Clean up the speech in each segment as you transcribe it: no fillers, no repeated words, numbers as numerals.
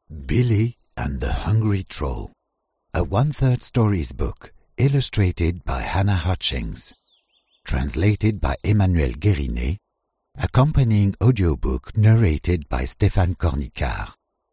Billy and the Hungry Troll, a one-third stories book illustrated by Hannah Hutchings, translated by Emmanuel Guérinet, accompanying audiobook narrated by Stéphane Cornicard.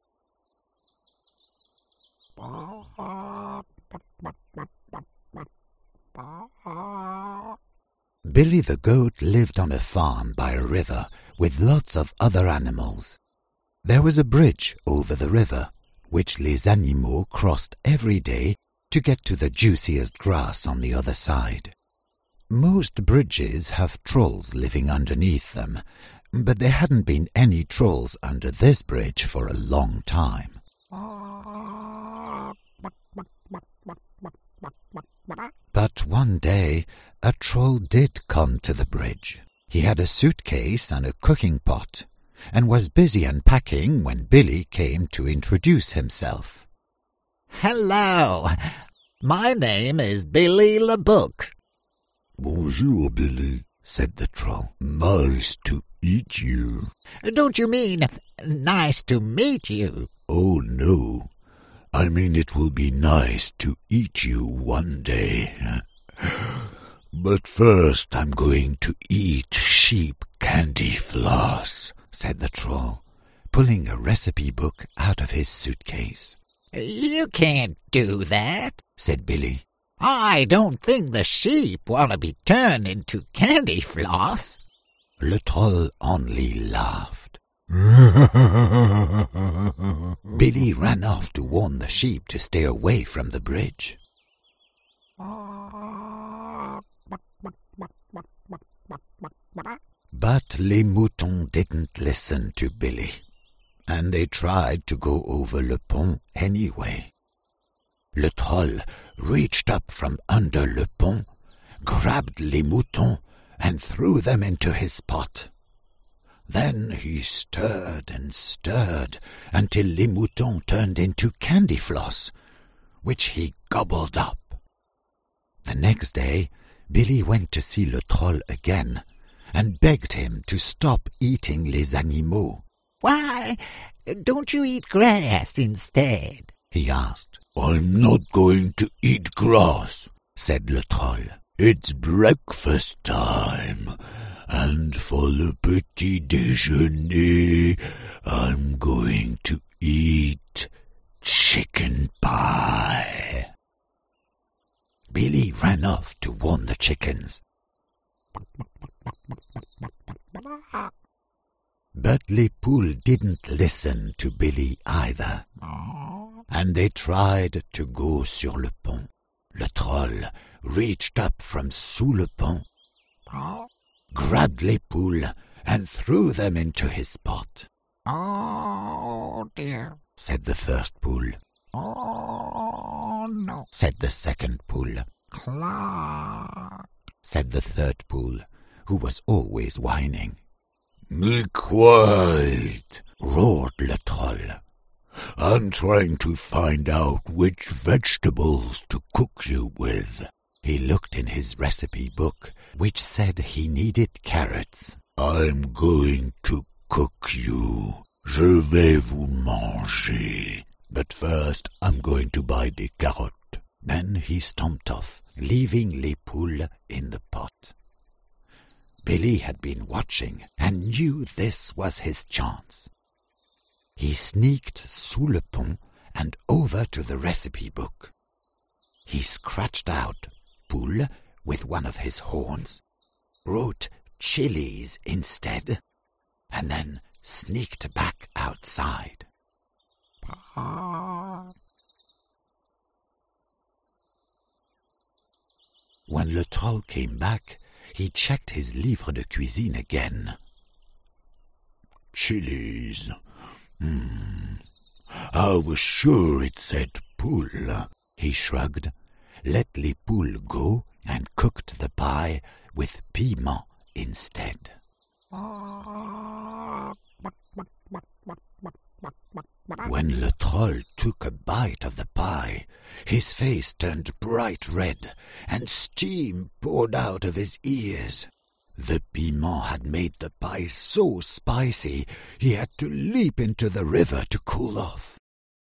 Billy the goat lived on a farm by a river with lots of other animals. There was a bridge over the river, which les animaux crossed every day to get to the juiciest grass on the other side. Most bridges have trolls living underneath them, but there hadn't been any trolls under this bridge for a long time. But one day, a troll did come to the bridge. He had a suitcase and a cooking pot, and was busy unpacking when Billy came to introduce himself. "Hello, my name is Billy Le Bouc." "Bonjour, Billy," said the troll. "Nice to eat you." "Don't you mean nice to meet you?" "Oh, no. I mean it will be nice to eat you one day. But first I'm going to eat sheep candy floss," said the troll, pulling a recipe book out of his suitcase. "You can't do that," said Billy. "I don't think the sheep want to be turned into candy floss." Le troll only laughed. Billy ran off to warn the sheep to stay away from the bridge. But les moutons didn't listen to Billy, and they tried to go over le pont anyway. Le troll reached up from under le pont, grabbed les moutons, and threw them into his pot. Then he stirred and stirred until les moutons turned into candy floss, which he gobbled up. The next day, Billy went to see le troll again and begged him to stop eating les animaux. "Why don't you eat grass instead?" he asked. "I'm not going to eat grass," said le troll. "It's breakfast time, and for le petit déjeuner, I'm going to eat chicken pie." Billy ran off to warn the chickens. But les poules didn't listen to Billy either, and they tried to go sur le pont. Le troll reached up from sous le pont, grabbed les poules, and threw them into his pot. "Oh, dear," said the first poule. "Oh, no," said the second poule. "Cluck," said the third poule, who was always whining. "Be quiet," roared le troll. "I'm trying to find out which vegetables to cook you with." He looked in his recipe book, which said he needed carrots. "I'm going to cook you. Je vais vous manger. But first I'm going to buy des carottes." Then he stomped off, leaving les poules in the pot. Billy had been watching and knew this was his chance. He sneaked sous le pont and over to the recipe book. He scratched out poule with one of his horns, wrote chilies instead, and then sneaked back outside. When le troll came back, he checked his livre de cuisine again. "Chilies. I was sure it said poule." He shrugged, let les poules go, and cooked the pie with piment instead. When le troll took a bite of the pie, his face turned bright red, and steam poured out of his ears. The piment had made the pie so spicy he had to leap into the river to cool off.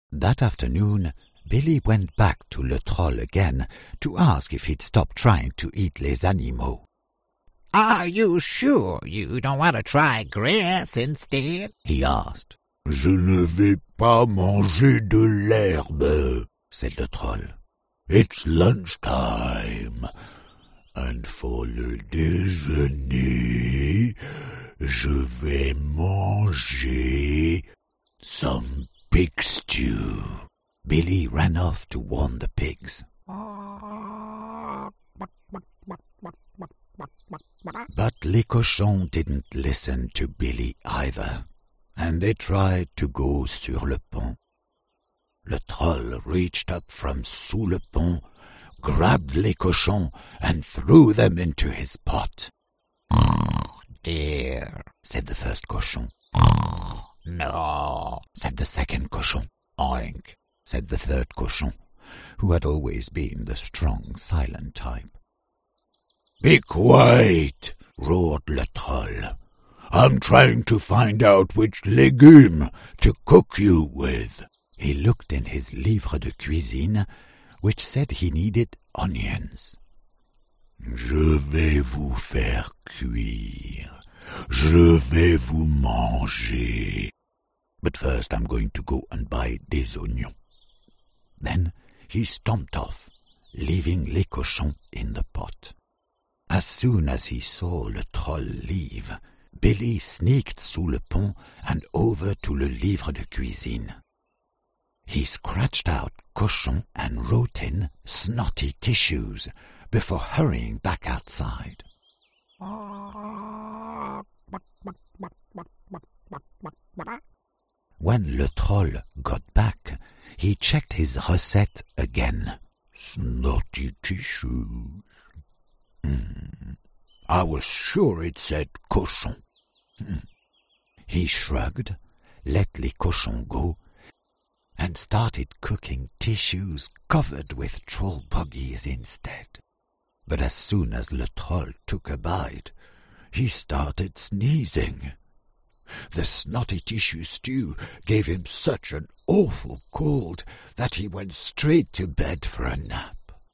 That afternoon, Billy went back to Le Troll again to ask if he'd stop trying to eat les animaux. Are you sure you don't want to try grass instead? He asked. Je ne vais pas manger de l'herbe, said Le Troll. It's lunchtime, and for le déjeuner, je vais manger some pig stew. Billy ran off to warn the pigs. But les cochons didn't listen to Billy either, and they tried to go sur le pont. Le Troll reached up from sous le pont, grabbed les cochons, and threw them into his pot. Dear, said the first cochon. No, said the second cochon. oink, said the third cochon, who had always been the strong, silent type. Be quiet, roared Le Troll. I'm trying to find out which légumes to cook you with. He looked in his livre de cuisine, which said he needed onions. Je vais vous faire cuire. Je vais vous manger. But first I'm going to go and buy des oignons. Then he stomped off, leaving les cochons in the pot. As soon as he saw Le Troll leave, Billy sneaked sous le pont and over to le livre de cuisine. He scratched out cochon and wrote in snotty tissues before hurrying back outside. When Le Troll got back, he checked his recette again. Snotty tissues. I was sure it said cochon. He shrugged, let les cochons go, and started cooking tissues covered with troll buggies instead. But as soon as Le Troll took a bite, he started sneezing. The snotty tissue stew gave him such an awful cold that he went straight to bed for a nap.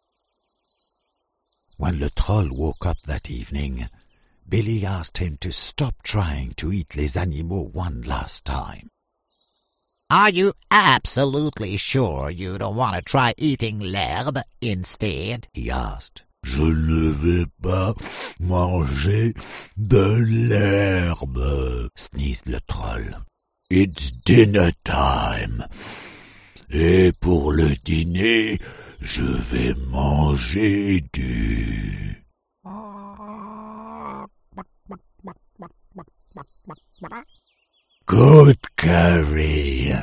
When Le Troll woke up that evening, Billy asked him to stop trying to eat les animaux one last time. Are you absolutely sure you don't want to try eating l'herbe instead? He asked. Je ne vais pas manger de l'herbe, sneezed Le Troll. It's dinner time. Et pour le dîner, je vais manger du... good curry.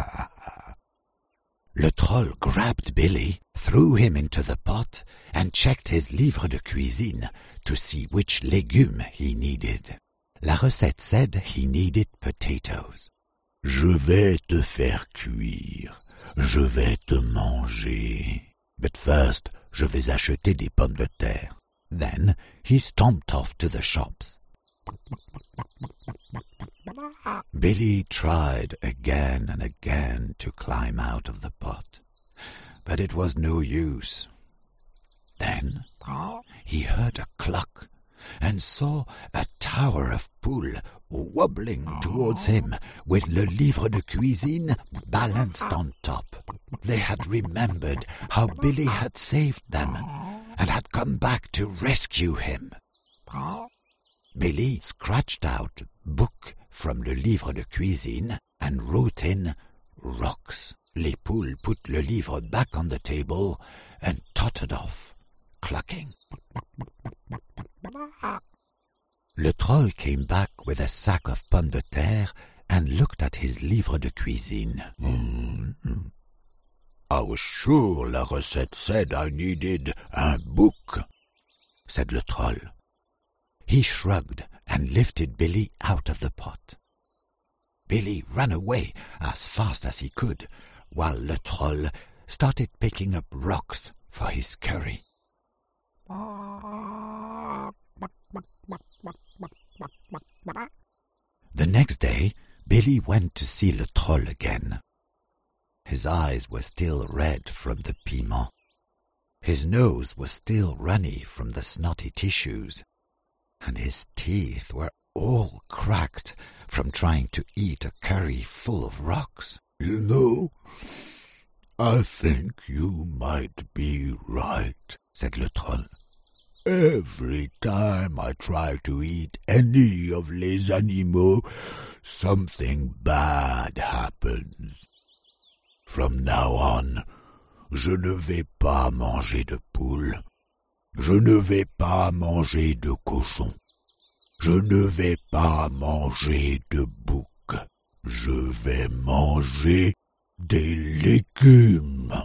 Le Troll grabbed Billy, threw him into the pot, and checked his livre de cuisine to see which légumes he needed. La recette said he needed potatoes. Je vais te faire cuire. Je vais te manger. But first, je vais acheter des pommes de terre. Then he stomped off to the shops. Billy tried again and again to climb out of the pot, but it was no use. Then he heard a cluck and saw a tower of poules wobbling towards him with le livre de cuisine balanced on top. They had remembered how Billy had saved them and had come back to rescue him. Billy scratched out book from le livre de cuisine and wrote in rocks. Les poules put le livre back on the table and tottered off, clucking. Le Troll came back with a sack of pommes de terre and looked at his livre de cuisine. I was sure la recette said I needed un book, said Le Troll. He shrugged and lifted Billy out of the pot. Billy ran away as fast as he could, while Le Troll started picking up rocks for his curry. The next day, Billy went to see Le Troll again. His eyes were still red from the piment. His nose was still runny from the snotty tissues, and his teeth were all cracked from trying to eat a curry full of rocks. You know, I think you might be right, said le Troll. Every time I try to eat any of les animaux, something bad happens. From now on, je ne vais pas manger de poule. Je ne vais pas manger de cochon. Je ne vais pas manger de bouc. Je vais manger des légumes.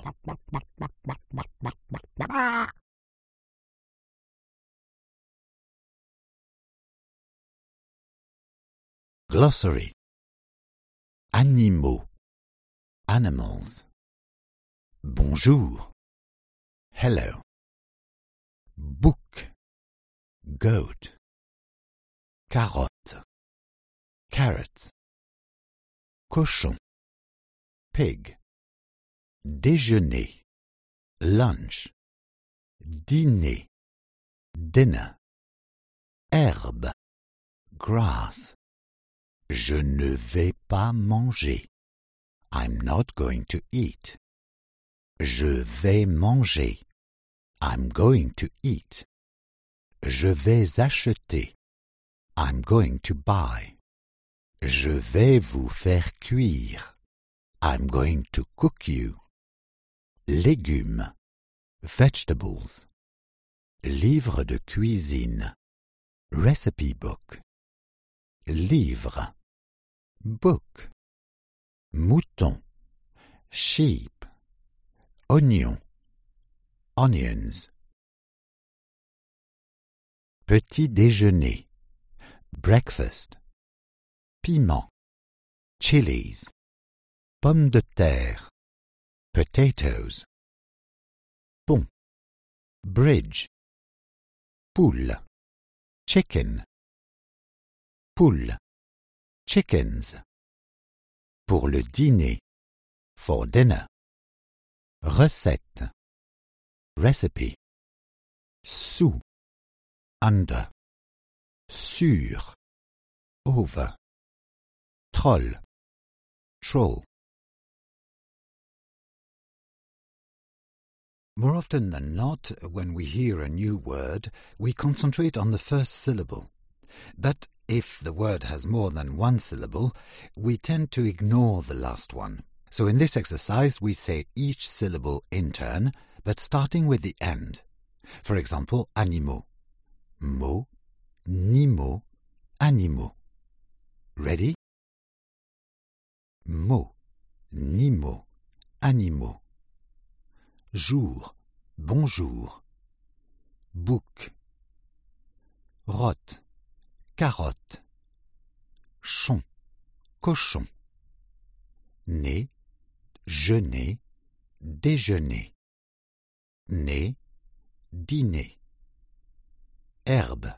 Glossary. Animaux, animals. Bonjour, hello. Bouc, goat. Carotte, carrots. Cochon, pig. Déjeuner, lunch. Dîner, dinner. Herbe, grass. Je ne vais pas manger. I'm not going to eat. Je vais manger. I'm going to eat. Je vais acheter. I'm going to buy. Je vais vous faire cuire. I'm going to cook you. Légumes. Vegetables. Livre de cuisine. Recipe book. Livre. Book. Mouton. Sheep. Oignon. Onions. Petit déjeuner. Breakfast. Piment. Chilies. Pommes de terre. Potatoes. Pont. Bridge. Poule. Chicken. Poule. Chickens. Pour le dîner. For dinner. Recette. Recipe. Sous. Under. Sur. Over. Troll. Troll. More often than not, when we hear a new word, we concentrate on the first syllable. But if the word has more than one syllable, we tend to ignore the last one. So in this exercise, we say each syllable in turn, but starting with the end. For example, animaux. Mot, nimo, animaux. Ready? Mot, nimo, animaux. Jour, bonjour. Bouc. Rotte, carotte. Chon, cochon. Né, jeûner, déjeuner. Né, dîner. Herbe.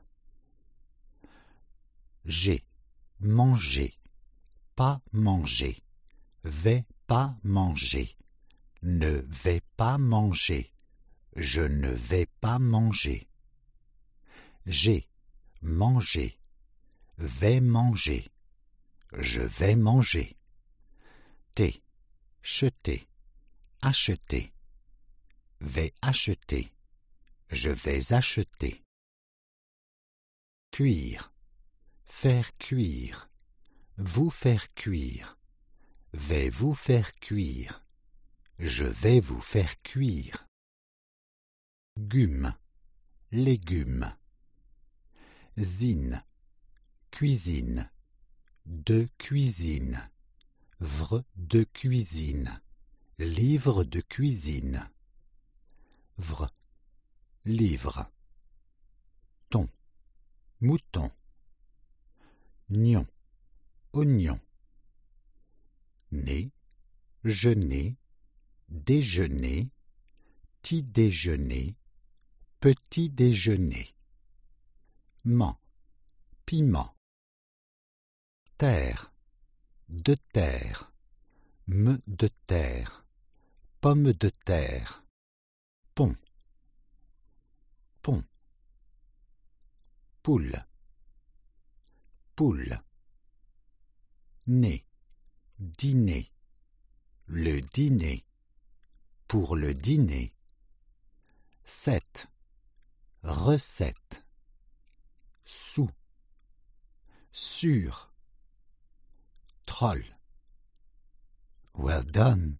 J'ai, manger, pas manger, vais pas manger, ne vais pas manger, je ne vais pas manger. J'ai, manger, vais manger, je vais manger. T'es, jeter, acheter, vais acheter, je vais acheter. Cuire, faire cuire, vous faire cuire, vais vous faire cuire, je vais vous faire cuire. Gume, légumes. Zine, cuisine, de cuisine, vre de cuisine, livre de cuisine. Vre, livre. Thon, mouton. Nion, oignon. Né, jeûner, déjeuner, petit déjeuner, petit déjeuner. Ment, piment. Terre, de terre, de terre, pomme de terre, pont, pont, poule, poule, nez, dîner, le dîner, pour le dîner, 7, recette, sous, sur, troll. Well done.